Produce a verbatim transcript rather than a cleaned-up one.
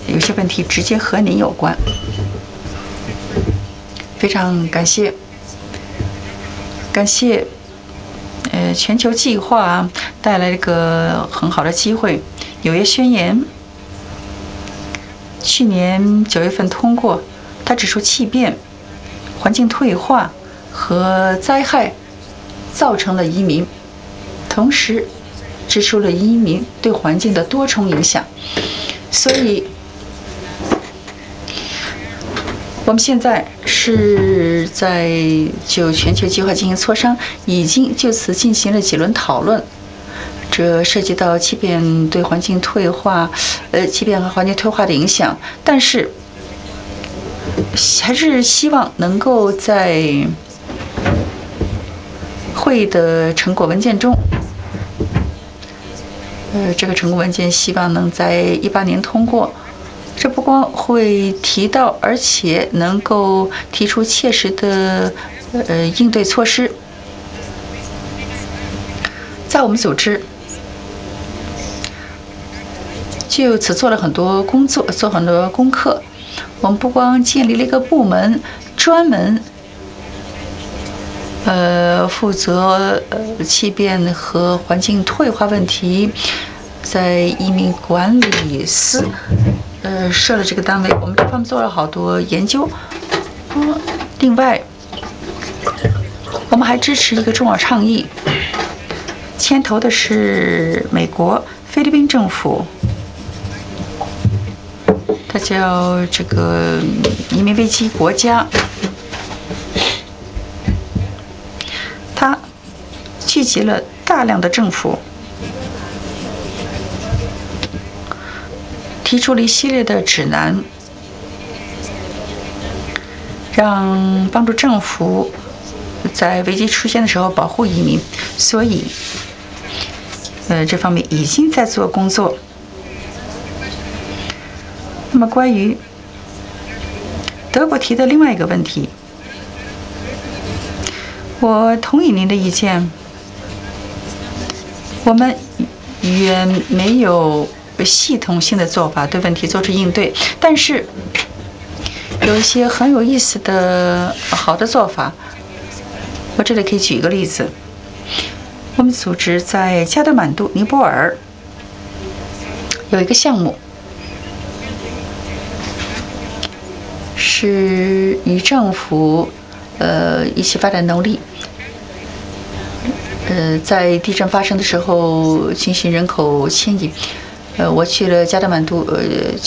有些问题直接和您有关。非常感谢，感谢，呃，全球计划带来一个很好的机会。纽约宣言去年九月份通过，它指出气变、环境退化和灾害造成了移民，同时指出了移民对环境的多重影响。所以，我们现在是在就全球计划进行磋商，已经就此进行了几轮讨论。这涉及到气变对环境退化，呃，气变和环境退化的影响，但是还是希望能够在会议的成果文件中，呃，这个成果文件希望能在一八年通过。这不光会提到，而且能够提出切实的呃应对措施。在我们组织，就此做了很多工作，做很多功课。我们不光建立了一个部门，专门呃负责呃气变和环境退化问题，在移民管理司呃设了这个单位，我们这方面做了好多研究。嗯，另外，我们还支持一个重要倡议，牵头的是美国、菲律宾政府。它叫这个移民危机国家，它聚集了大量的政府，提出了一系列的指南，让帮助政府在危机出现的时候保护移民。所以，呃，这方面已经在做工作。那么，关于德国提的另外一个问题，我同意您的意见。我们远没有系统性的做法对问题做出应对，但是有一些很有意思的好的做法。我这里可以举一个例子：我们组织在加德满都、尼泊尔有一个项目。是与政府呃一起发展能力，呃，在地震发生的时候进行人口迁移。呃，我去了加德满都，呃。